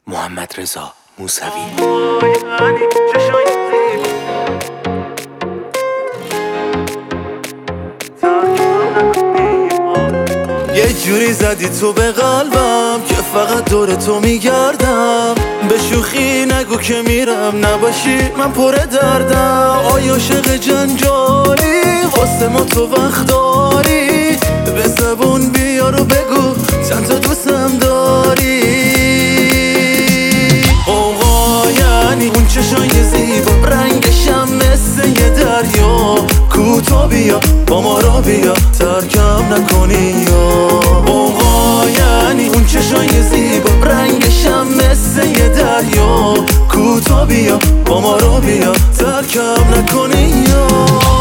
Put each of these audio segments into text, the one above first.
محمد رضا موسوی. یه جوری زدی تو به قلبم که فقط دور تو میگردم. به شوخی نگو که میرم، نباشی من پر دردم. آیا عاشق جنجالی واسه ما تو وقت داری؟ به زبون بیار و بگو چند تا دوستم داری. اوقا یعنی اون چشای زیبا رنگشم مثل یه دریا. کوتا بیا با ما را بیا ترکم نکنی یا. اوقا یعنی اون چشای زیبا رنگشم مثل یه دریا. کوتا بیا با ما را بیا ترکم نکنی یا.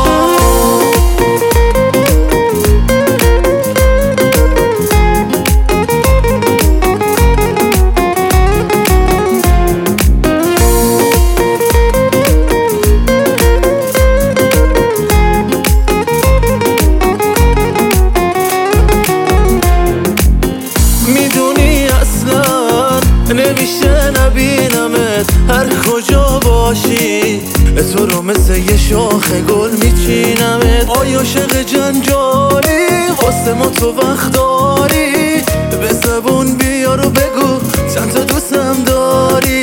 نمیشه نبینمت هر کجا باشی، تو رو مثل یه شاخ گل میچینمت. آیا عاشق جنجالی واسه ما تو وقت داری؟ به زبون بیار و بگو چند تا دوستم داری.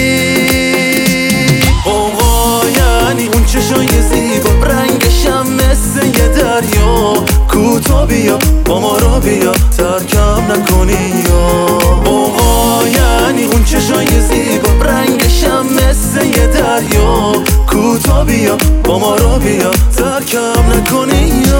اوقا یعنی اون چشای زیبا رنگشم مثل یه دریا. کوتا بیا با ما را بیا ترکم نکنی یا. اوقا یعنی اون چشای زیبا رنگشم مثل یه دریا. کوتا بیا با ما را بیا ترکم نکنی یا.